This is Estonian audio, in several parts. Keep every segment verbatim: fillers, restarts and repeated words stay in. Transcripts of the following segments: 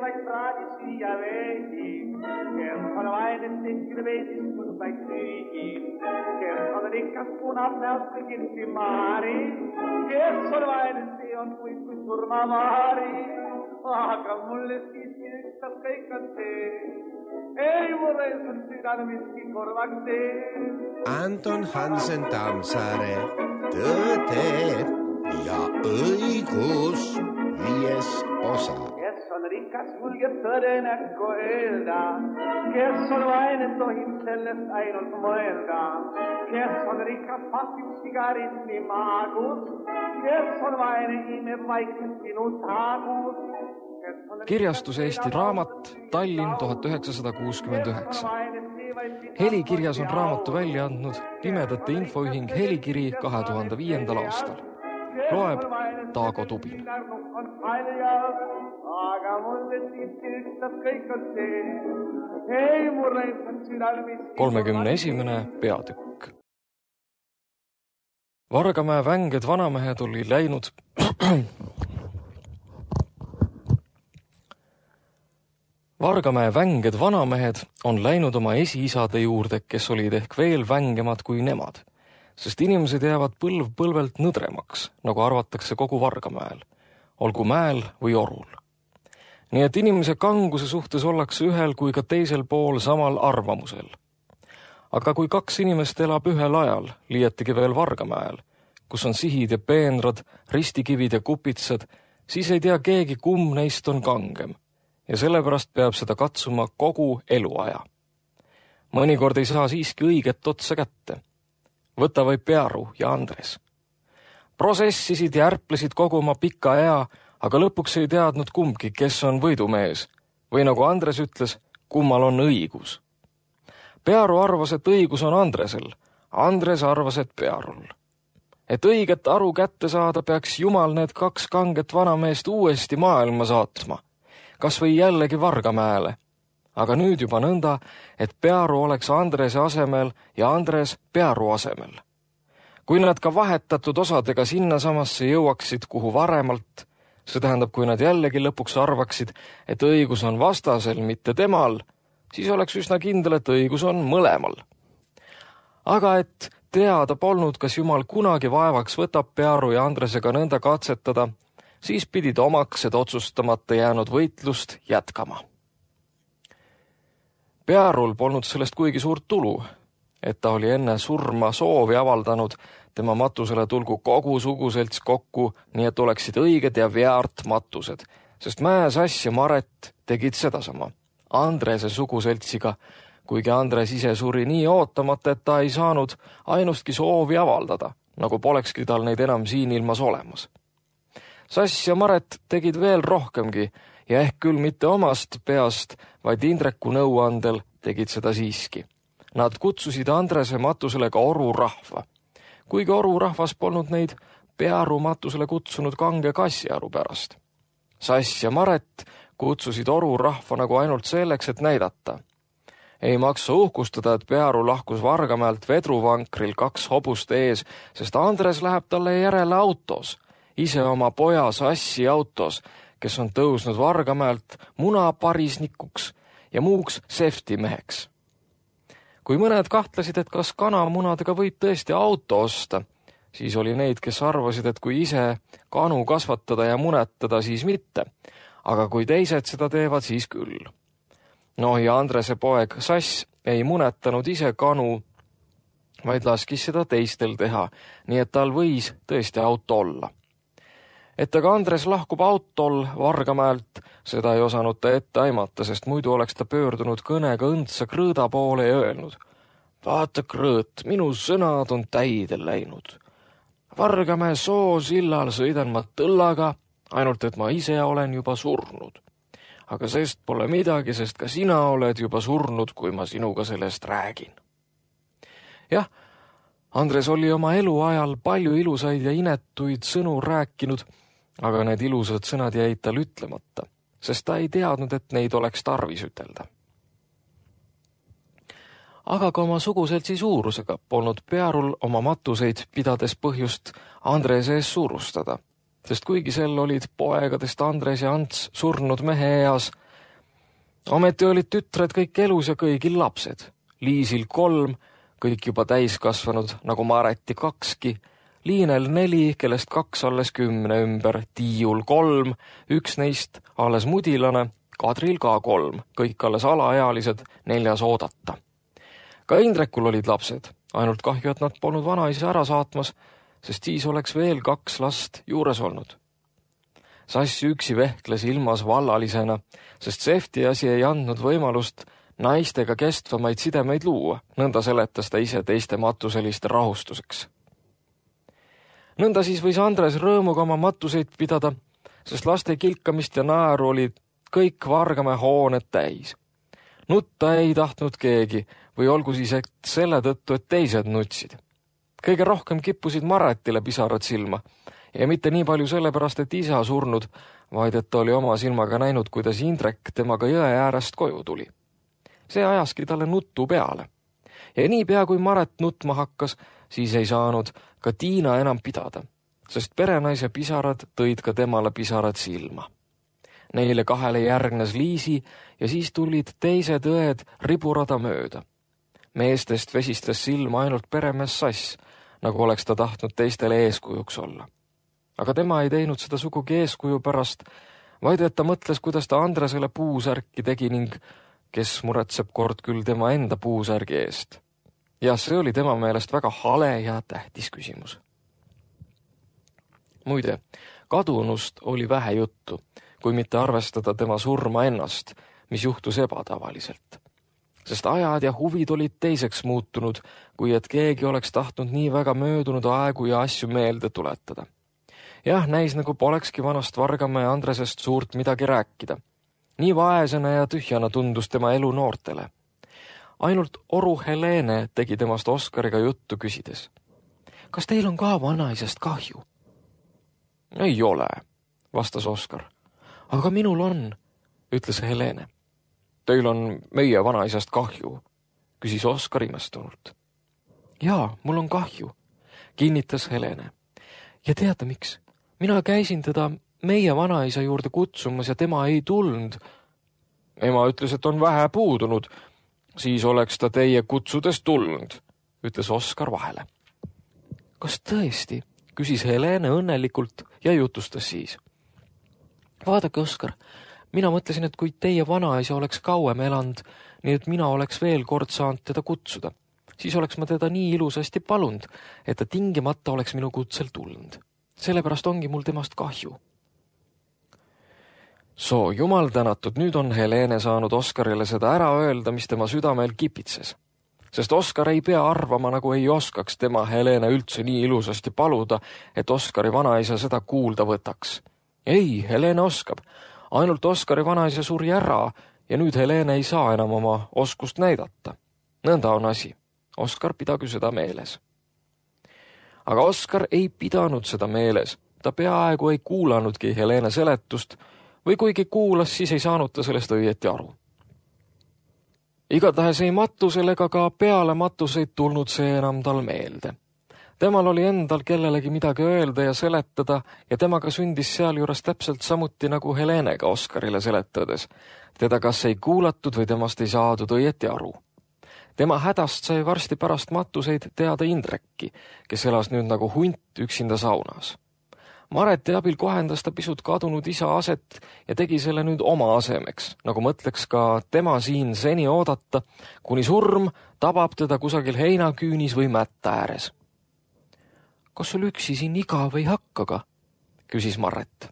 vaid praadi süüa veidi, kes on vaid tehtud veidistud vaid süügi, kes on rikas punab näost kõigilsi maari, kes on vaid see on kui, kui surmamaari, aga mulle siiski ükstas kõik on see, ei mulle on südame miski korvaks tee. Anton Hansen Tammsaare, Tõde ja õigus, viies osa. Kes on rikas, julgeb tõde näkku öelda, kes on vaene, tohib sellest ainult mõelda, kes on rikas, pasib sigaretti maagus, kes on vaene, imeb vaikselt sinu taagus. Kirjastus Eesti Raamat, Tallinn tuhat üheksasada kuuskümmend üheksa. Helikirjas on raamatu välja andnud Pimedate Infoühing Helikiri kahe tuhande viiendal aastal. Loeb Taago Tubin. kolmekümne esimene peatükk. Vargamäe vänged vanamehed oli läinud... Vargamäe vänged vanamehed on läinud oma esiisade juurde, kes olid ehk veel vängemad kui nemad, sest inimesed jäävad põlv põlvelt nõdremaks, nagu arvatakse kogu Vargamäel, olgu mäel või orul. Nii et inimese kanguse suhtes ollakse ühel kui ka teisel pool samal arvamusel. Aga kui kaks inimest elab ühel ajal, liiatigi veel Vargamäel, kus on sihid ja peenrad, ristikivid ja kupitsad, siis ei tea keegi, kumb neist on kangem. Ja sellepärast peab seda katsuma kogu eluaja. Mõnikord ei saa siiski õiget otsa kätte. Võta või Pearu ja Andres. Prosessisid ja ärplesid kogu oma pika ea, aga lõpuks ei teadnud kumbki, kes on võidumees. Või nagu Andres ütles, kummal on õigus. Pearu arvas, et õigus on Andresel. Andres arvas, et Pearul. Et õiget aru kätte saada, peaks Jumal need kaks kanget vanameest uuesti maailma saatma. Kas või jällegi Vargamäele, aga nüüd juba nõnda, et Pearu oleks Andrese asemel ja Andres Pearu asemel. Kui nad ka vahetatud osadega sinnasamasse jõuaksid kuhu varemalt, see tähendab, kui nad jällegi lõpuks arvaksid, et õigus on vastasel, mitte temal, siis oleks üsna kindel, et õigus on mõlemal. Aga et teada polnud, kas Jumal kunagi vaevaks võtab Pearu ja Andresega nõnda katsetada, siis pidid omaksed otsustamata jäänud võitlust jätkama. Pearul polnud sellest kuigi suurt tulu, et ta oli enne surma soovi avaldanud tema matusele tulgu kogu suguselts kokku, nii et oleksid õiged ja veart matused, sest Mäesass ja Maret tegid sedasama Andrese suguseltsiga, kuigi Andres ise suri nii ootamata, et ta ei saanud ainustki soovi avaldada, nagu polekski tal neid enam siin ilmas olemas. Sass ja Maret tegid veel rohkemgi ja ehk küll mitte omast peast, vaid Indreku nõuandel tegid seda siiski. Nad kutsusid Andrese matusele ka oru rahva. Kuigi oru rahvas polnud neid Pearu matusele kutsunud kange kassiaru pärast. Sass ja Maret kutsusid oru rahva nagu ainult selleks, et näidata. Ei maksa uhkustada, et Pearu lahkus Vargamäelt vedruvankril kaks hobust ees, sest Andres läheb talle järele autos. Ise oma poja Sassi autos, kes on tõusnud Vargamäelt munaparisnikuks ja muuks seftimeheks. Kui mõned kahtlesid, et kas kanamunadega võib tõesti auto osta, siis oli neid, kes arvasid, et kui ise kanu kasvatada ja munetada, siis mitte, aga kui teised seda teevad, siis küll. No ja Andrese poeg Sass ei munetanud ise kanu, vaid laskis seda teistel teha, nii et tal võis tõesti auto olla. Et aga Andres lahkub autol Vargamäelt, seda ei osanud ta ette aimata, sest muidu oleks ta pöördunud kõnega õndsa Krõõda poole ja öelnud: vaata, Krõõt, minu sõnad on täidel läinud. Vargamäe soosillal sõidan ma tõllaga, ainult et ma ise olen juba surnud. Aga sest pole midagi, sest ka sina oled juba surnud, kui ma sinuga sellest räägin. Jah, Andres oli oma eluajal palju ilusaid ja inetuid sõnu rääkinud, aga need ilusad sõnad jäid tal ütlemata, sest ta ei teadnud, et neid oleks tarvis ütelda. Aga ka oma suguseltsi suurusega polnud Pearul oma matuseid pidades põhjust Andrese ees suurustada, sest kuigi sel olid poegadest Andres ja Ants surnud mehe eas, Ometi olid tütred kõik elus ja kõigil lapsed. Liisil kolm, kõik juba täiskasvanud, nagu Mareti kakski, Liinel neli, kellest kaks alles kümne ümber, Tiiul kolm, üks neist alles mudilane, Kadril ka kolm, kõik alles alaealised, neljas oodata. Ka Indrekul olid lapsed, ainult kahju, et nad polnud vanaisa ära saatmas, sest siis oleks veel kaks last juures olnud. Sass üksi vehkles ilmas vallalisena, sest Sefti asi ei andnud võimalust naistega kestvamaid sidemeid luua, nõnda seletas ta ise teiste matuseliste rahustuseks. Nõnda siis võis Andres rõõmuga oma matuseid pidada, sest laste kilkamist ja naeru olid kõik Vargamäe hooned täis. Nutta ei tahtnud keegi või olgu siis et selle tõttu, et teised nutsid. Kõige rohkem kippusid Maretile pisarad silma ja mitte nii palju sellepärast, et isa surnud, vaid et ta oli oma silmaga näinud, kuidas Indrek temaga jõe äärest koju tuli. See ajaski talle nuttu peale. Ja nii pea, kui Maret nutma hakkas, siis ei saanud ka Tiina enam pidada, sest perenaise pisarad tõid ka temale pisarad silma. Neile kahele järgnes Liisi ja siis tulid teised õed riburada mööda. Meestest vesistas silma ainult peremees Sass, nagu oleks ta tahtnud teistele eeskujuks olla. Aga tema ei teinud seda sugugi eeskuju pärast, vaid et ta mõtles, kuidas ta Andresele puusärki tegi ning kes muretseb kord küll tema enda puusärgi eest. Ja see oli tema meelest väga hale ja tähtis küsimus. Muide, kadunust oli vähe juttu, kui mitte arvestada tema surma ennast, mis juhtus ebatavaliselt. Sest ajad ja huvid olid teiseks muutunud, kui et keegi oleks tahtnud nii väga möödunud aegu ja asju meelde tuletada. Jah, näis nagu polekski vanast Vargamäe Andresest suurt midagi rääkida. Nii vaesena ja tühjana tundus tema elu noortele. Ainult oru Helene tegi temast Oskariga juttu küsides. Kas teil on ka vanaisast kahju? Ei ole, vastas Oskar. Aga minul on, ütles Helene. Teil on meie vanaisast kahju, küsis Oskar imestunult. Jaa, mul on kahju, kinnitas Helene. Ja teate miks? Mina käisin teda meie vanaisa juurde kutsumas ja tema ei tulnud. Ema ütles, et on vähe puudunud. Siis oleks ta teie kutsudes tulnud, ütles Oskar vahele. Kas tõesti? Küsis Helene õnnelikult ja jutustas siis. Vaadake, Oskar, mina mõtlesin, et kui teie vanaisa oleks kauem elanud, nii et mina oleks veel kord saanud teda kutsuda, siis oleks ma teda nii ilusasti palunud, et ta tingimata oleks minu kutsel tulnud. Sellepärast ongi mul temast kahju. Soo, jumal tänatud, nüüd on Helene saanud Oskarile seda ära öelda, mis tema südamel kipitses. Sest Oskar ei pea arvama, nagu ei oskaks tema Helene üldse nii ilusasti paluda, et Oskari vanaisa seda kuulda võtaks. Ei, Helene oskab. Ainult Oskari vanaisa suri ära ja nüüd Helene ei saa enam oma oskust näidata. Nõnda on asi. Oskar pidagu seda meeles. Aga Oskar ei pidanud seda meeles. Ta peaaegu ei kuulanudki Helene seletust või kuigi kuulas, siis ei saanud ta sellest õieti aru. Igatahes ei matusel ega ka peale matuseid tulnud see enam tal meelde. Temal oli endal kellelegi midagi öelda ja seletada ja temaga sündis sealjuures täpselt samuti nagu Helenega Oskarile seletades. Teda kas ei kuulatud või temast ei saadud õieti aru. Tema hädast sai varsti pärast matuseid teada Indrekki, kes elas nüüd nagu hunt üksinda saunas. Mareti abil kohendas ta pisut kadunud isa aset ja tegi selle nüüd oma asemeks, nagu mõtleks ka tema siin seni oodata, kuni surm tabab teda kusagil heinaküünis või mätta ääres. Kas sul üksi siin igav ei hakkaga? Küsis Maret.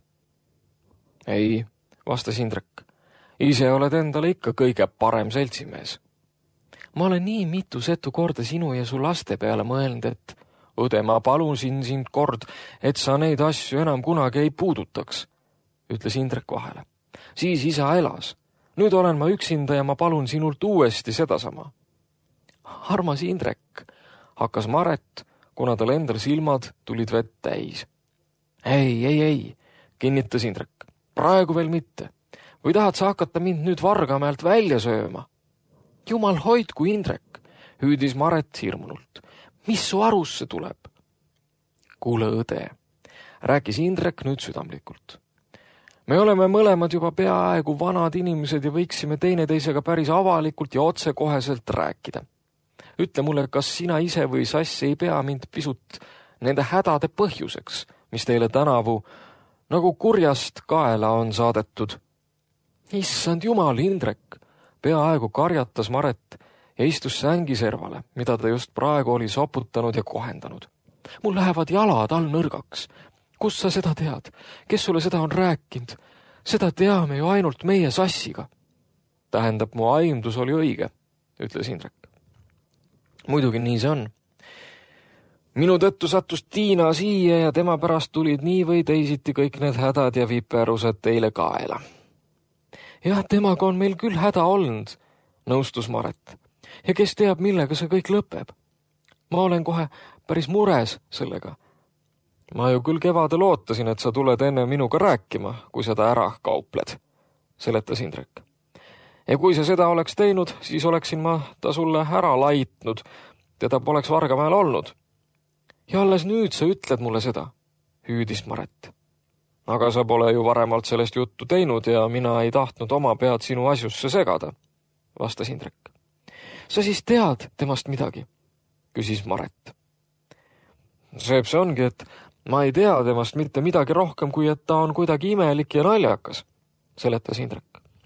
Ei, vastas Indrek. Ise oled endale ikka kõige parem seltsimees. Ma olen nii mitu setu korda sinu ja su laste peale mõelnud, et õde, ma palusin sind kord, et sa neid asju enam kunagi ei puudutaks, ütles Indrek vahele. Siis isa elas. Nüüd olen ma üksinda ja ma palun sinult uuesti sedasama. Armas Indrek, hakkas Maret, kuna tal endal silmad tulid vett täis. Ei, ei, ei, kinnitas Indrek. Praegu veel mitte. Või tahad sa hakata mind nüüd Vargamäelt välja sööma? Jumal hoidku, Indrek, hüüdis Maret hirmunult. Mis su arusse tuleb? Kuule, õde, rääkis Indrek nüüd südamlikult. me oleme mõlemad juba peaaegu vanad inimesed ja võiksime teineteisega päris avalikult ja otsekoheselt rääkida. Ütle mulle, kas sina ise või Sass ei pea mind pisut nende hädade põhjuseks, mis teile tänavu nagu kurjast kaela on saadetud. Issand jumal, Indrek, peaaegu karjatas Maret ja istus sängi servale, mida ta just praegu oli soputanud ja kohendanud. Mul lähevad jalad all nõrgaks. Kus sa seda tead? Kes sulle seda on rääkinud? Seda teame ju ainult meie Sassiga. Tähendab, mu aimdus oli õige, ütles Indrek. Muidugi nii see on. Minu tõttu sattus Tiina siia ja tema pärast tulid nii või teisiti kõik need hädad ja viperused teile kaela. Jah, temaga on meil küll häda olnud, nõustus Maret. Ja kes teab, millega see kõik lõpeb? Ma olen kohe päris mures sellega. Ma ju küll kevadel ootasin, et sa tuled enne minuga rääkima, kui seda ära kaupled, seletas Indrek. Ja kui sa seda oleks teinud, siis oleksin ma ta sulle ära laitnud. Teda poleks Vargamäel olnud. Ja alles nüüd sa ütled mulle seda, hüüdis Maret. Aga sa pole ju varemalt sellest juttu teinud ja mina ei tahtnud oma pead sinu asjusse segada, vastas Indrek. Sa siis tead temast midagi, küsis Maret. Seeb see ongi, et ma ei tea temast mitte midagi rohkem, kui et ta on kuidagi imelik ja naljakas, seletas Indrek.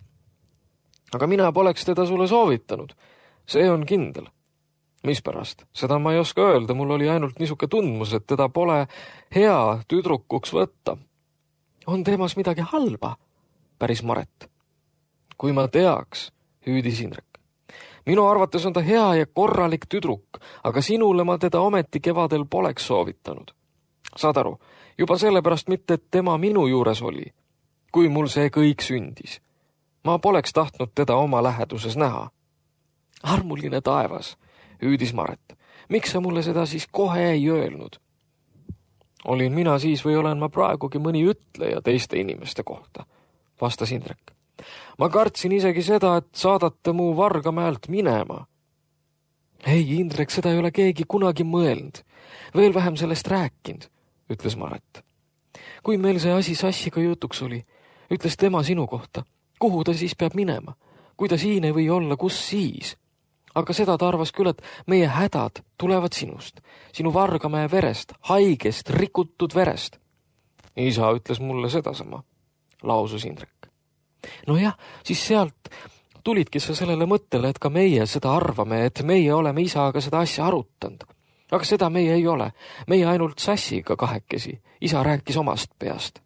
Aga mina poleks teda sulle soovitanud. See on kindel. Mispärast? Seda ma ei oska öelda, mul oli ainult niisuke tundmus, et teda pole hea tüdrukuks võtta. On temas midagi halba, päris Maret. Kui ma teaks, hüüdis Indrek. Minu arvates on ta hea ja korralik tüdruk, aga sinule ma teda ometi kevadel poleks soovitanud. Saad aru, juba sellepärast mitte, et tema minu juures oli, kui mul see kõik sündis. Ma poleks tahtnud teda oma läheduses näha. Armuline taevas, hüüdis Maret. Miks sa mulle seda siis kohe ei öelnud? Olin mina siis või olen ma praegugi mõni ütleja teiste inimeste kohta, vastas Indrek. Ma kartsin isegi seda, et saadate mu Vargamäelt minema. Ei, Indrek, seda ei ole keegi kunagi mõelnud. Veel vähem sellest rääkinud, ütles Maret. Kui meil see asi Sassiga jutuks oli, ütles tema sinu kohta. Kuhu ta siis peab minema? Kui ta siin ei või olla, kus siis? Aga seda ta arvas küll, et meie hädad tulevad sinust, sinu Vargamäe verest, haigest, rikutud verest. Isa ütles mulle sedasama, lausus Indrek. No jah, siis sealt tulidki sa sellele mõttele, et ka meie seda arvame, et meie oleme isaga seda asja arutanud. Aga seda meie ei ole. Meie ainult Sassiga kahekesi. Isa rääkis omast peast.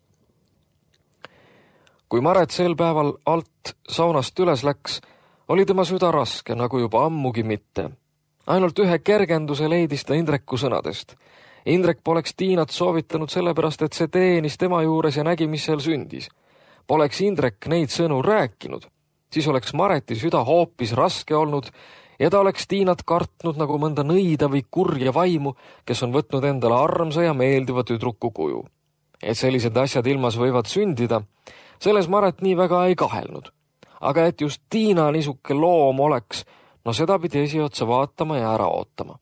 Kui Maret sel päeval alt saunast üles läks, oli tema süda raske, nagu juba ammugi mitte. Ainult ühe kergenduse leidis ta Indreku sõnadest. Indrek poleks Tiinat soovitanud sellepärast, et see teenis tema juures ja nägi, mis seal sündis. Poleks Indrek neid sõnu rääkinud, siis oleks Mareti süda hoopis raske olnud ja ta oleks Tiinat kartnud nagu mõnda nõida või kurja vaimu, kes on võtnud endale armsa ja meeldiva tüdruku kuju. Et sellised asjad ilmas võivad sündida, selles Maret nii väga ei kahelnud. Aga et just Tiina niisuke loom oleks, no seda pidi esiotsa vaatama ja ära ootama.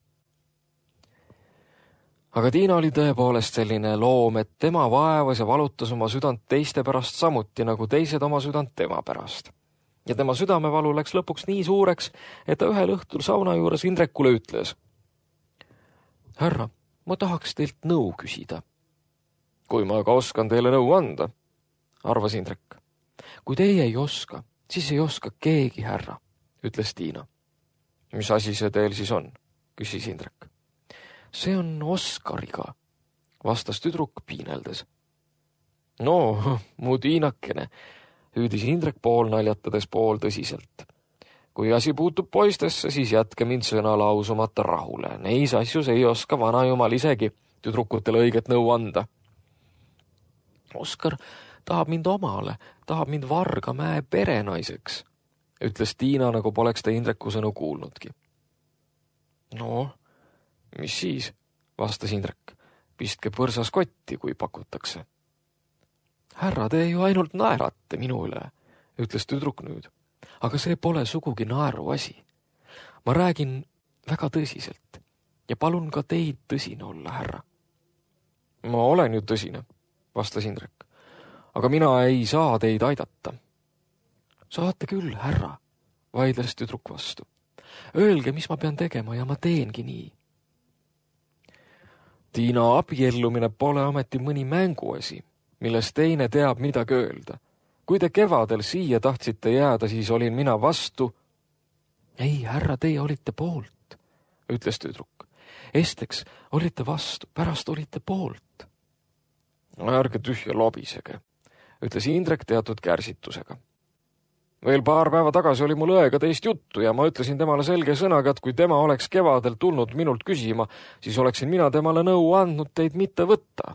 Aga Tiina oli tõepoolest selline loom, et tema vaevas ja valutas oma südant teiste pärast samuti, nagu teised oma südant tema pärast. Ja tema südamevalu läks lõpuks nii suureks, et ta ühel õhtul sauna juures Indrekule ütles. Härra, ma tahaks teilt nõu küsida. Kui ma ka oskan teile nõu anda, arvas Indrek. Kui teie ei oska, siis ei oska keegi, härra, ütles Tiina. Mis asi see teil siis on, küsis Indrek. See on Oskariga, vastas tüdruk piineldes. No, mu Tiinakene, hüüdis Indrek pool naljatades pool tõsiselt. Kui asi puutub poistesse, siis jätke mind sõna lausumata rahule. Neis asjus ei oska vanajumal isegi tüdrukutele õiget nõu anda. Oskar tahab mind omale, tahab mind Vargamäe perenaiseks, ütles Tiina, nagu poleks ta Indreku sõnu kuulnudki. No, mis siis, vastas Indrek. Pistke põrsas kotti, kui pakutakse. Härra, te ju ainult naerate minu üle, ütles tüdruk nüüd. Aga see pole sugugi naeru asi. Ma räägin väga tõsiselt ja palun ka teid tõsine olla, härra. Ma olen ju tõsine, vastas Indrek. aga mina ei saa teid aidata. Saate küll, härra, vaidles tüdruk vastu. Öelge, mis ma pean tegema ja ma teengi nii. Tiina, abiellumine pole ameti mõni mänguasi, milles teine teab midagi öelda. Kui te kevadel siia tahtsite jääda, siis olin mina vastu. Ei, härra, teie olite poolt, ütles tüdruk. Esteks olite vastu, pärast olite poolt. No ärge tühja lobisege, ütles Indrek teatud kärsitusega. Veel paar päeva tagasi oli mul õega teist juttu ja ma ütlesin temale selge sõnaga, et kui tema oleks kevadel tulnud minult küsima, siis oleksin mina temale nõu andnud teid mitte võtta.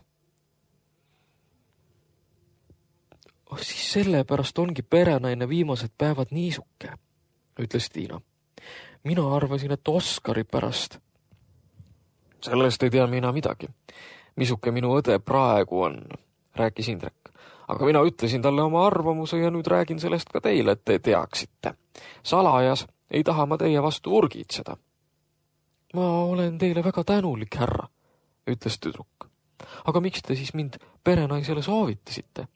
Oh, siis sellepärast ongi perenaine viimased päevad niisuke, ütles Tiina. Mina arvasin, et Oskari pärast. Sellest ei tea mina midagi. Misuke minu õde praegu on, rääkis Indrek. Aga mina ütlesin talle oma arvamuse ja nüüd räägin sellest ka teile, et te teaksite. Salajas ei taha ma teie vastu urgitseda. Ma olen teile väga tänulik, härra, ütles tüdruk. Aga miks te siis mind perenaisele soovitasite?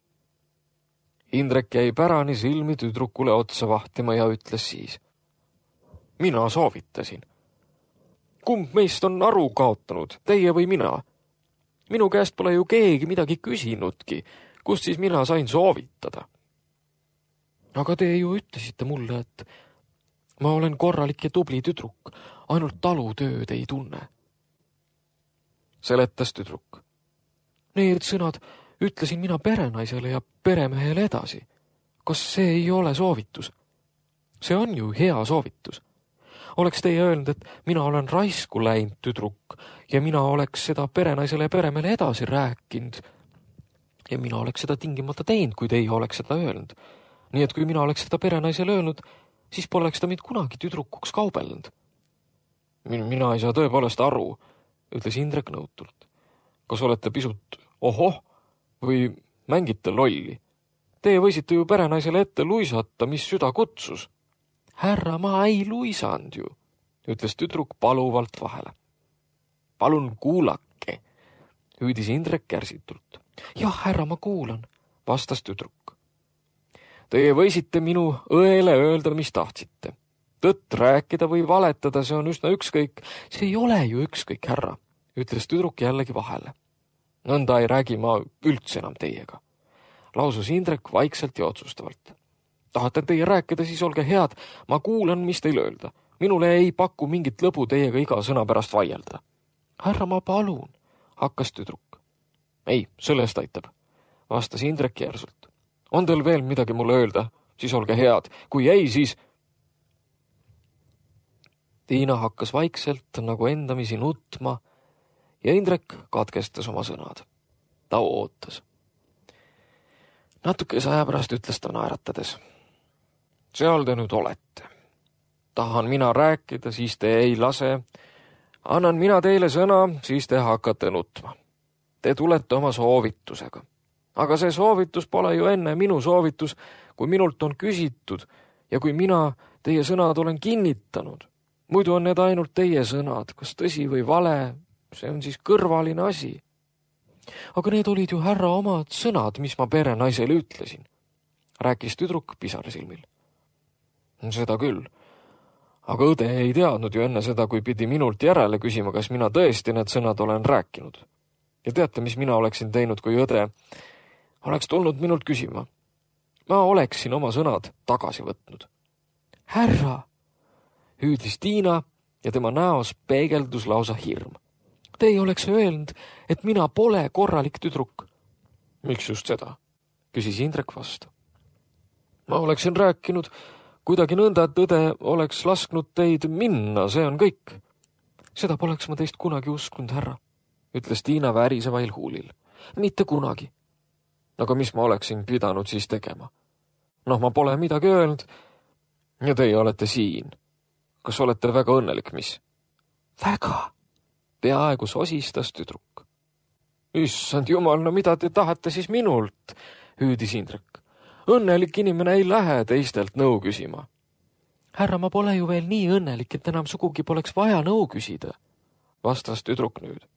Indrek jäi pärani silmi tüdrukule otsa vahtima ja ütles siis. Mina soovitasin. Kumb meist on aru kaotanud, teie või mina? Minu käest pole ju keegi midagi küsinudki, kust siis mina sain soovitada. Aga te ju ütlesite mulle, et ma olen korralik ja tubli tüdruk, ainult talutööd ei tunne. Seletas tüdruk. Need sõnad ütlesin mina perenaisele ja peremehele edasi. Kas see ei ole soovitus? See on ju hea soovitus. Oleks teie öelnud, et mina olen raisku läinud tüdruk ja mina oleks seda perenaisele ja peremehele edasi rääkinud ja mina oleks seda tingimata teinud, kui teie oleks seda öelnud. Nii et kui mina oleks seda perenaisele öelnud, siis poleks ta mind kunagi tüdrukuks kaubelnud. Mina ei saa tõepoolest aru, ütles Indrek nõutult. Kas olete pisut ohoh või mängite lolli? Teie võisite ju perenaisele ette luisata, mis süda kutsus. Härra, ma ei luisanud ju, ütles tüdruk paluvalt vahele. Palun kuulake, hüüdis Indrek kärsitult. Jah, härra, ma kuulan, vastas tüdruk. Teie võisite minu õele öelda, mis tahtsite. Tõtt rääkida või valetada, see on üsna ükskõik. See ei ole ju ükskõik, härra, ütles tüdruk jällegi vahele. Nõnda ei räägi ma üldse enam teiega, lausus Indrek vaikselt ja otsustavalt. Tahate teie rääkida, siis olge head, ma kuulan, mis teil öelda. Minule ei paku mingit lõbu teiega iga sõna pärast vaielda. Härra, ma palun, hakkas tüdruk. Ei, sellest aitab, vastas Indrek järsult. On teil veel midagi mulle öelda, siis olge head. Kui ei, siis... Tiina hakkas vaikselt nagu endamisi nutma ja Indrek katkestas oma sõnad. Ta ootas. Natukese aja pärast ütles ta naeratades. Seal te nüüd olete. Tahan mina rääkida, siis te ei lase. Annan mina teile sõna, siis te hakkate nutma. Te tulete oma soovitusega. Aga see soovitus pole ju enne minu soovitus, kui minult on küsitud ja kui mina teie sõnad olen kinnitanud. Muidu on need ainult teie sõnad, kas tõsi või vale, see on siis kõrvaline asi. Aga need olid ju härra omad sõnad, mis ma perenaisele ütlesin, rääkis tüdruk pisarasilmil. Seda küll. Aga õde ei teadnud ju enne seda, kui pidi minult järele küsima, kas mina tõesti need sõnad olen rääkinud. Ja teate, mis mina oleksin teinud, kui õde oleks tulnud minult küsima? Ma oleksin oma sõnad tagasi võtnud. Härra, hüüdis Tiina ja tema näos peegeldus lausa hirm. Te ei oleks öelnud, et mina pole korralik tüdruk. Miks just seda? Küsis Indrek vastu. Ma oleksin rääkinud kuidagi nõnda, et õde oleks lasknud teid minna, see on kõik. Seda poleks ma teist kunagi usknud, härra, ütles Tiina värisevail huulil. Mitte kunagi. Aga mis ma oleksin pidanud siis tegema? Noh, ma pole midagi öelnud ja teie olete siin. Kas olete väga õnnelik, mis? Väga. Peaaegu sosistas tüdruk. Issand jumal, no mida te tahate siis minult, hüüdis Indrek. Õnnelik inimene ei lähe teistelt nõu küsima. Härra, ma pole ju veel nii õnnelik, et enam sugugi poleks vaja nõu küsida, vastas tüdruk nüüd.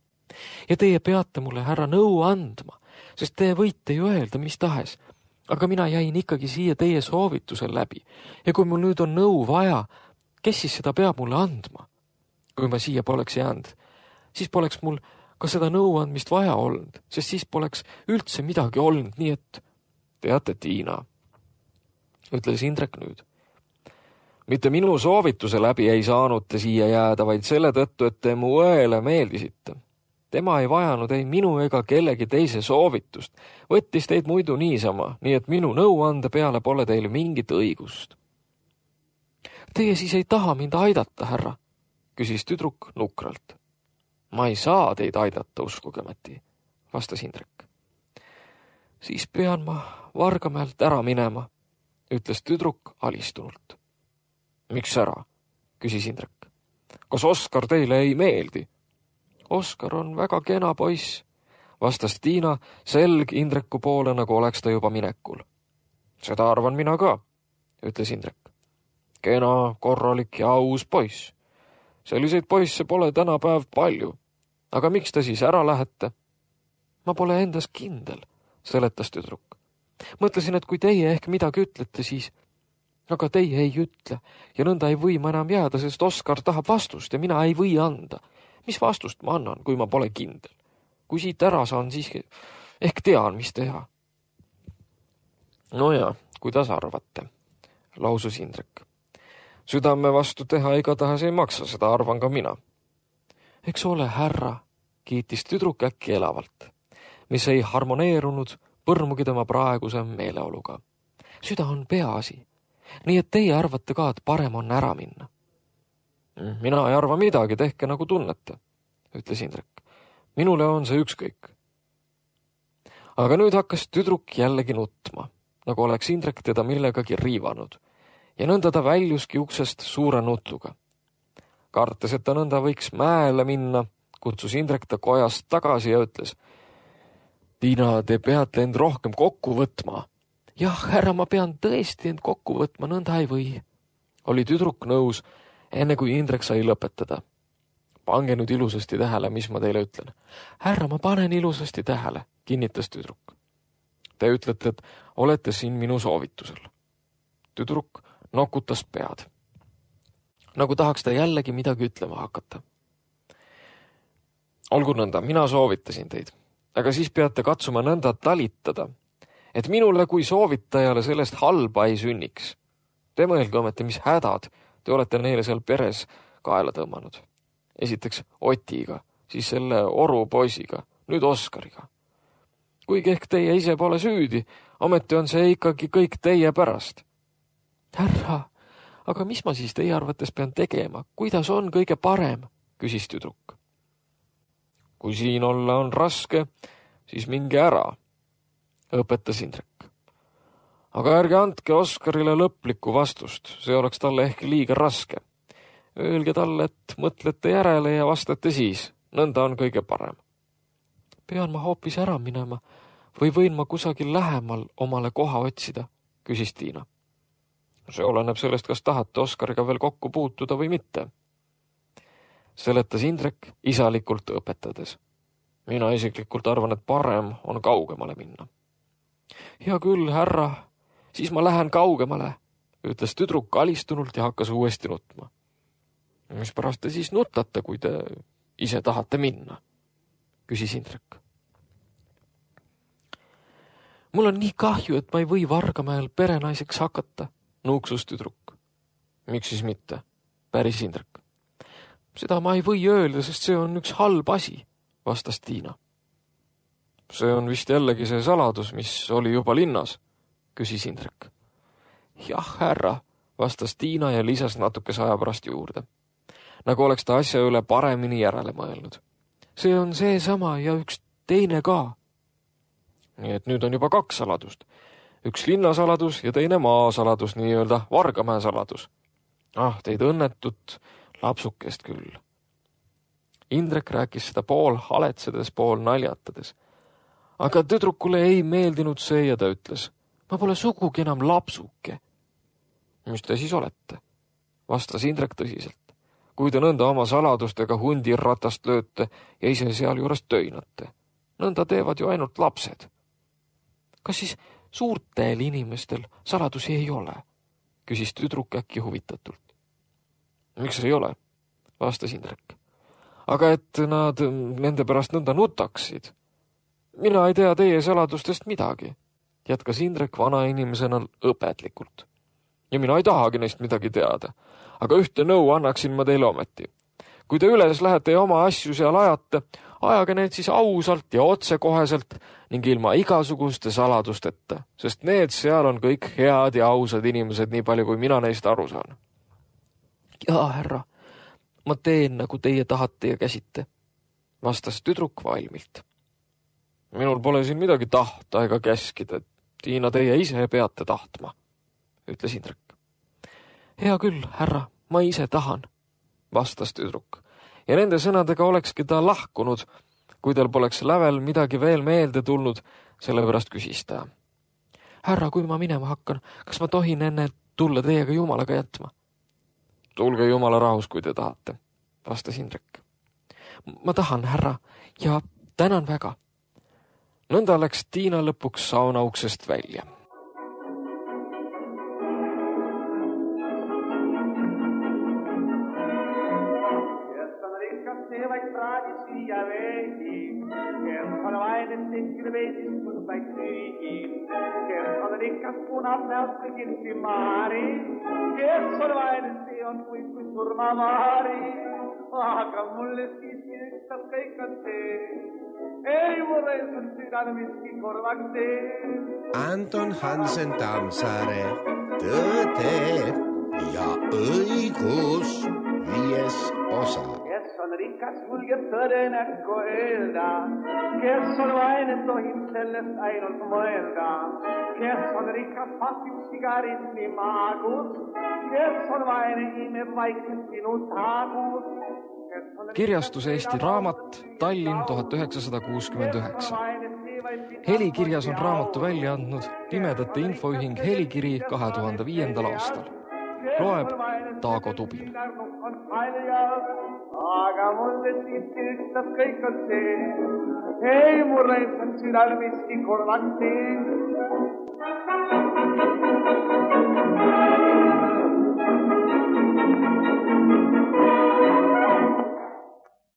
ja teie peate mulle, härra, nõu andma, sest te võite ju öelda mis tahes. Aga mina jäin ikkagi siia teie soovitusel läbi ja kui mul nüüd on nõu vaja, kes siis seda peab mulle andma? Kui ma siia poleks jäänud, siis poleks mul ka seda nõu andmist vaja olnud, sest siis poleks üldse midagi olnud, nii et teate, Tiina, ütles Indrek nüüd. Mitte minu soovituse läbi ei saanud te siia jääda, vaid selle tõttu, et te mu õele meeldisite. Tema ei vajanud ei minu ega kellegi teise soovitust, võttis teid muidu niisama, nii et minu nõuande peale pole teil mingit õigust. Teie siis ei taha mind aidata, härra, küsis tüdruk nukralt. Ma ei saa teid aidata, uskugemati, vastas Indrek. Siis pean ma Vargamäelt ära minema, ütles tüdruk alistunult. Miks ära, küsis Indrek. Kas Oskar teile ei meeldi? Oskar on väga kena poiss, vastas Tiina selg Indreku poole, nagu oleks ta juba minekul. Seda arvan mina ka, ütles Indrek. Kena, korralik ja aus poiss. Selliseid poisse pole tänapäev palju. Aga miks te siis ära lähete? Ma pole endas kindel, seletas tüdruk. Mõtlesin, et kui teie ehk midagi ütlete, siis... Aga teie ei ütle ja nõnda ei või ma enam jääda, sest Oskar tahab vastust ja mina ei või anda. Mis vastust ma annan, kui ma pole kindel? Kui siit ära saan, siis ehk tean, mis teha. No ja, kuidas arvate, lausus Indrek. Südame vastu teha igatahes ei maksa, seda arvan ka mina. Eks ole, härra, kiitis tüdruk äkki elavalt, mis ei harmoneerunud põrmugi tema praeguse meeleoluga. Süda on peaasi, nii et teie arvate ka, et parem on ära minna. Mina ei arva midagi, tehke nagu tunnete, ütles Indrek. Minule on see ükskõik. Aga nüüd hakkas tüdruk jällegi nutma, nagu oleks Indrek teda millegagi riivanud, ja nõnda ta väljuski uksest suure nutuga. Kartes, et ta nõnda võiks mäele minna, kutsus Indrek ta kojast tagasi ja ütles, Tiina, te peate end rohkem kokku võtma. Jah, härra, ma pean tõesti end kokku võtma, nõnda ei või. Oli tüdruk nõus, enne kui Indrek sai lõpetada. Pange nüüd ilusasti tähele, mis ma teile ütlen. Härra, ma panen ilusasti tähele, kinnitas tüdruk. Te ütlete, et olete siin minu soovitusel. Tüdruk nokutas pead. Nagu tahaks ta jällegi midagi ütlema hakata. Olgu nõnda, mina soovitasin teid, aga siis peate katsuma nõnda talitada, et minule kui soovitajale sellest halba ei sünniks. Te mõelge ometi, mis hädad te olete neile seal peres kaela tõmmanud. Esiteks Otiga, siis selle oru poisiga, nüüd Oskariga. Kuigi ehk teie ise pole süüdi, ometi on see ikkagi kõik teie pärast. Härra, aga mis ma siis teie arvates pean tegema? Kuidas on kõige parem? Küsis tüdruk. Kui siin olla on raske, siis minge ära, õpetas Indrek. Aga ärge andke Oskarile lõplikku vastust, see oleks talle ehk liiga raske. Öelge talle, et mõtlete järele ja vastate siis, nõnda on kõige parem. Pean ma hoopis ära minema või võin ma kusagil lähemal omale koha otsida, küsis Tiina. See oleneb sellest, kas tahate Oskariga veel kokku puutuda või mitte. Seletas Indrek isalikult õpetades. Mina isiklikult arvan, et parem on kaugemale minna. Hea küll, härra, siis ma lähen kaugemale, ütles tüdruk alistunult ja hakkas uuesti nutma. Mispärast te siis nutate, kui te ise tahate minna, küsis Indrek. Mul on nii kahju, et ma ei või Vargamäel perenaiseks hakata, nuuksus tüdruk. Miks siis mitte, päris Indrek. Seda ma ei või öelda, sest see on üks halb asi, vastas Tiina. See on vist jällegi see saladus, mis oli juba linnas, küsis Indrek. Jah, härra, vastas Tiina ja lisas natukese aja pärast juurde. Nagu oleks ta asja üle paremini järele mõelnud. See on see sama ja üks teine ka. Nii et nüüd on juba kaks saladust. Üks linnasaladus ja teine maasaladus, nii-öelda Vargamäe saladus. Ah, teid õnnetut lapsukest küll. Indrek rääkis seda pool haletsedes, pool naljatades. Aga tüdrukule ei meeldinud see ja ta ütles, ma pole sugugi enam lapsuke. Mis te siis olete? Vastas Indrek tõsiselt. kui te nõnda oma saladustega hundi ratast lööte ja ise sealjuures töinate. Nõnda teevad ju ainult lapsed. Kas siis suurtel inimestel saladusi ei ole? Küsis tüdruk äkki huvitatult. Miks ei ole? Vastas Indrek. Aga et nad nende pärast nõnda nutaksid. Mina ei tea teie saladustest midagi, jätkas Indrek vana inimesena õpetlikult. Ja mina ei tahagi neist midagi teada, aga ühte nõu annaksin ma teile ometi. Kui te üles lähete ja oma asju seal ajate, ajage need siis ausalt ja otsekoheselt ning ilma igasuguste saladusteta, sest need seal on kõik head ja ausad inimesed, nii palju kui mina neist aru saan. Jaa, härra, ma teen, nagu teie tahate ja käsite, vastas tüdruk valmilt. Minul pole siin midagi tahta ega käskida, Tiina teie ise peate tahtma, ütles Indrek. Hea küll, härra, ma ise tahan, vastas tüdruk. Ja nende sõnadega olekski ta lahkunud, kui tal poleks lävel midagi veel meelde tulnud, sellepärast küsis ta. Härra, kui ma minema hakkan, kas ma tohin enne tulla teiega Jumalaga jätma? Tulge Jumala rahus, kui te tahate, vastas Indrek. Ma tahan, härra, ja tänan väga. Nõnda läks Tiina lõpuks sauna uksest välja. Ja veegi, kes on vaid tehti veesistus vaid süügi, kes on rikas punab näost kõigilsi maari, kes on vaid see on kui kui surmamaari, aga mulle siiski ükstas kõik on see, ei mulle on südane miski korvaks see. Anton Hansen Tammsaare, Tõde ja õigus, viies osa. On rikas julgeb tõde näkku öelda, kes on vaene tohib sellest ainult mõelda, kes on rikas pasib sigarismi maagus, kes on vaene imeb vaikselt sinu taagus. Kirjastus Eesti Raamat, Tallinn tuhat üheksasada kuuskümmend üheksa. Helikirjas on raamatu välja andnud Pimedate Infoühing Helikiri kahe tuhande viiendal aastal. Loeb Taago Tubin. Aga mulle siiski ükstas kõik on see, ei mulle on südal miski korvaks see.